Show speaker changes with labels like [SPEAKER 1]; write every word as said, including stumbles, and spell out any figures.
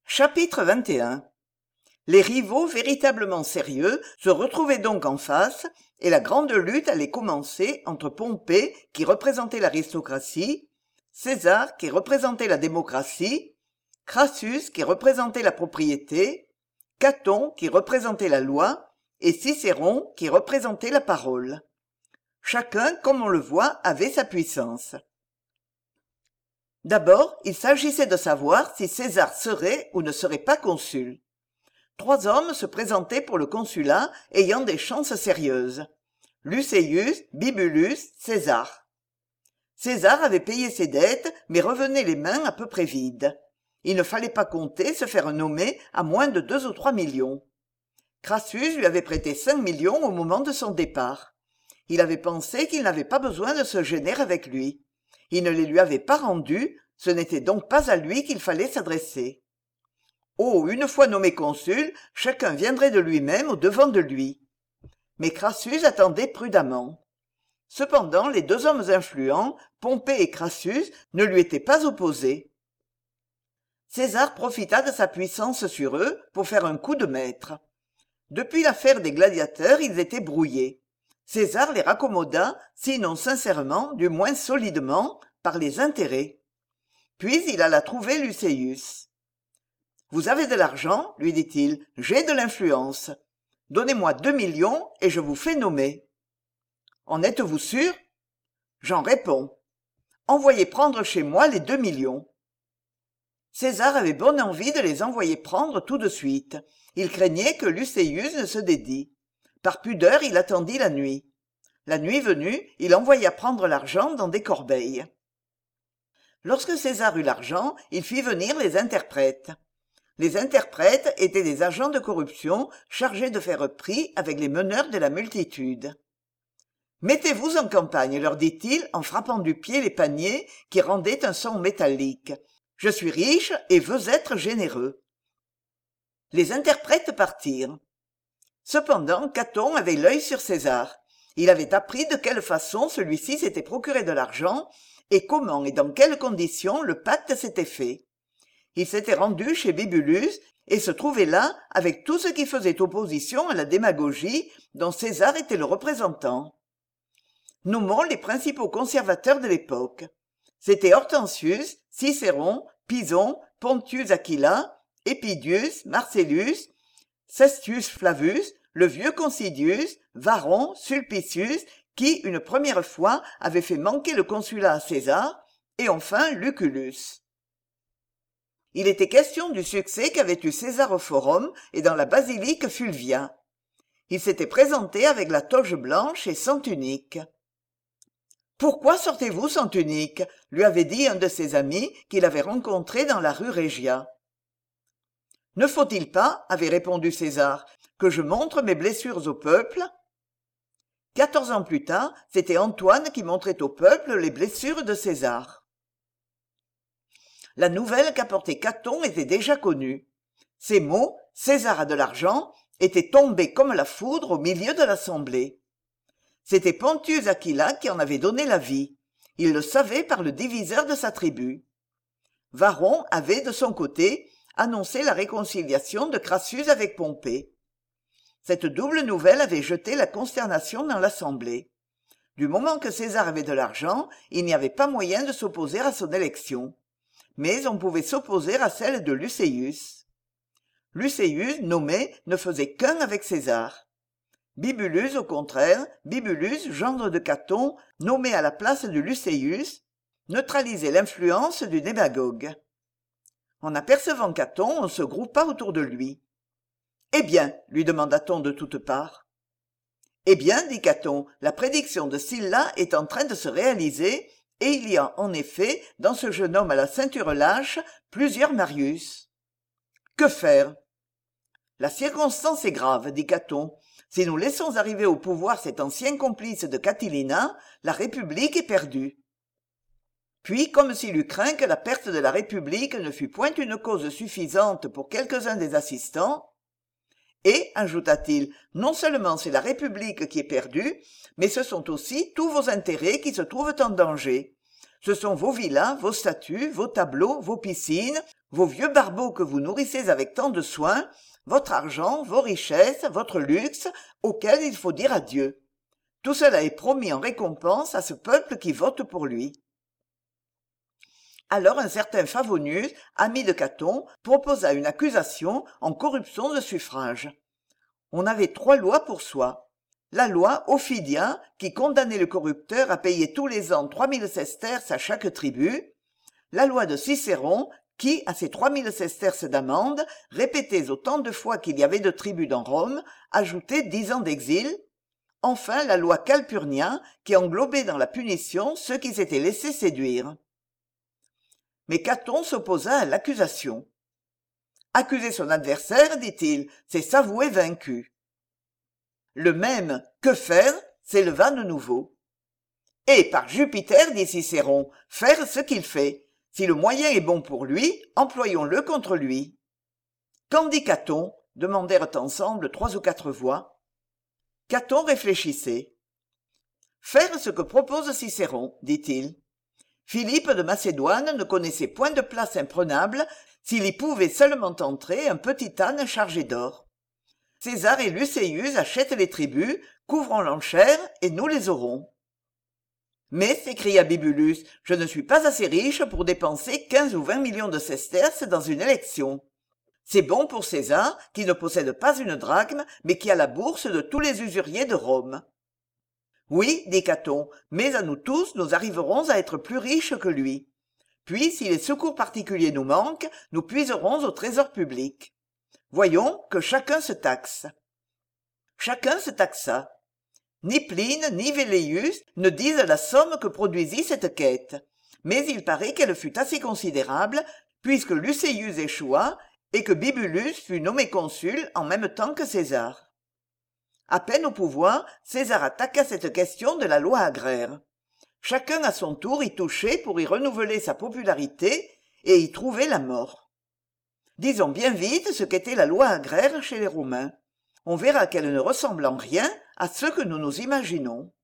[SPEAKER 1] Chapitre vingt et un. Les rivaux véritablement sérieux se retrouvaient donc en face, et la grande lutte allait commencer entre Pompée, qui représentait l'aristocratie, César, qui représentait la démocratie, Crassus, qui représentait la propriété, Caton, qui représentait la loi, et Cicéron, qui représentait la parole. Chacun, comme on le voit, avait sa puissance. D'abord, il s'agissait de savoir si César serait ou ne serait pas consul. Trois hommes se présentaient pour le consulat ayant des chances sérieuses. Luceius, Bibulus, César. César avait payé ses dettes, mais revenait les mains à peu près vides. Il ne fallait pas compter se faire nommer à moins de deux ou trois millions. Crassus lui avait prêté cinq millions au moment de son départ. Il avait pensé qu'il n'avait pas besoin de se gêner avec lui. Il ne les lui avait pas rendus, ce n'était donc pas à lui qu'il fallait s'adresser. Oh, une fois nommé consul, chacun viendrait de lui-même au-devant de lui. Mais Crassus attendait prudemment. Cependant, les deux hommes influents, Pompée et Crassus, ne lui étaient pas opposés. César profita de sa puissance sur eux pour faire un coup de maître. Depuis l'affaire des gladiateurs, ils étaient brouillés. César les raccommoda, sinon sincèrement, du moins solidement, par les intérêts. Puis il alla trouver Luceius. « Vous avez de l'argent, lui dit-il, j'ai de l'influence. Donnez-moi deux millions et je vous fais nommer. »« En êtes-vous sûr ?»« J'en réponds. Envoyez prendre chez moi les deux millions. » César avait bonne envie de les envoyer prendre tout de suite. Il craignait que Luceius ne se dédit. Par pudeur, il attendit la nuit. La nuit venue, il envoya prendre l'argent dans des corbeilles. Lorsque César eut l'argent, il fit venir les interprètes. Les interprètes étaient des agents de corruption chargés de faire prix avec les meneurs de la multitude. « Mettez-vous en campagne, leur dit-il en frappant du pied les paniers qui rendaient un son métallique. Je suis riche et veux être généreux. » Les interprètes partirent. Cependant, Caton avait l'œil sur César. Il avait appris de quelle façon celui-ci s'était procuré de l'argent et comment et dans quelles conditions le pacte s'était fait. Il s'était rendu chez Bibulus et se trouvait là avec tout ce qui faisait opposition à la démagogie dont César était le représentant. Nommons les principaux conservateurs de l'époque. C'étaient Hortensius, Cicéron, Pison, Pontius Aquila, Epidius, Marcellus, Cestius Flavus, le vieux Concidius, Varron, Sulpicius, qui, une première fois, avait fait manquer le consulat à César, et enfin Lucullus. Il était question du succès qu'avait eu César au forum et dans la basilique Fulvia. Il s'était présenté avec la toge blanche et sans tunique. « Pourquoi sortez-vous sans tunique ?» lui avait dit un de ses amis qu'il avait rencontré dans la rue Régia. « Ne faut-il pas, avait répondu César, que je montre mes blessures au peuple ?» Quatorze ans plus tard, c'était Antoine qui montrait au peuple les blessures de César. La nouvelle qu'apportait Caton était déjà connue. Ces mots, « César a de l'argent », étaient tombés comme la foudre au milieu de l'assemblée. C'était Pontius Aquila qui en avait donné l'avis. Il le savait par le diviseur de sa tribu. Varron avait, de son côté, annoncé la réconciliation de Crassus avec Pompée. Cette double nouvelle avait jeté la consternation dans l'assemblée. Du moment que César avait de l'argent, il n'y avait pas moyen de s'opposer à son élection. Mais on pouvait s'opposer à celle de Luceius. Luceius, nommé, ne faisait qu'un avec César. Bibulus, au contraire, Bibulus, gendre de Caton, nommé à la place de Luceius, neutralisait l'influence du démagogue. En apercevant Caton, on se groupa autour de lui. « Eh bien, lui demanda-t-on de toutes parts. « Eh bien, dit Caton, la prédiction de Sylla est en train de se réaliser, et il y a, en effet, dans ce jeune homme à la ceinture lâche, plusieurs Marius. Que faire ? La circonstance est grave, dit Caton. Si nous laissons arriver au pouvoir cet ancien complice de Catilina, la République est perdue. Puis, comme s'il eût craint que la perte de la République ne fût point une cause suffisante pour quelques-uns des assistants, et, ajouta-t-il, non seulement c'est la République qui est perdue, mais ce sont aussi tous vos intérêts qui se trouvent en danger. Ce sont vos villas, vos statues, vos tableaux, vos piscines, Vos vieux barbeaux que vous nourrissez avec tant de soin, votre argent, vos richesses, votre luxe, auxquels il faut dire adieu. Tout cela est promis en récompense à ce peuple qui vote pour lui. » Alors un certain Favonius, ami de Caton, proposa une accusation en corruption de suffrage. On avait trois lois pour soi. La loi Ophidia, qui condamnait le corrupteur à payer tous les ans trois mille sesterces à chaque tribu. La loi de Cicéron, qui, à ces trois mille sesterces d'amende, répétées autant de fois qu'il y avait de tribus dans Rome, ajoutait dix ans d'exil. Enfin, la loi Calpurnia, qui englobait dans la punition ceux qui s'étaient laissés séduire. Mais Caton s'opposa à l'accusation. « Accuser son adversaire, dit-il, c'est s'avouer vaincu. » Le même « que faire ?» s'éleva de nouveau. « Et par Jupiter, dit Cicéron, faire ce qu'il fait. Si le moyen est bon pour lui, employons-le contre lui. » Qu'en dit Caton ? Demandèrent ensemble trois ou quatre voix. Caton réfléchissait. « Faire ce que propose Cicéron, dit-il. Philippe de Macédoine ne connaissait point de place imprenable s'il y pouvait seulement entrer un petit âne chargé d'or. César et Luceius achètent les tribus, couvrons l'enchère, et nous les aurons. » « Mais, s'écria Bibulus, je ne suis pas assez riche pour dépenser quinze ou vingt millions de sesterces dans une élection. C'est bon pour César, qui ne possède pas une drachme, mais qui a la bourse de tous les usuriers de Rome. » « Oui, dit Caton, mais à nous tous, nous arriverons à être plus riches que lui. Puis, si les secours particuliers nous manquent, nous puiserons au trésor public. Voyons que chacun se taxe. » Chacun se taxa. Ni Pline ni Velleius ne disent la somme que produisit cette quête, mais il paraît qu'elle fut assez considérable, puisque Luceius échoua et que Bibulus fut nommé consul en même temps que César. À peine au pouvoir, César attaqua cette question de la loi agraire. Chacun à son tour y touchait pour y renouveler sa popularité et y trouver la mort. Disons bien vite ce qu'était la loi agraire chez les Romains. On verra qu'elle ne ressemble en rien à ce que nous nous imaginons.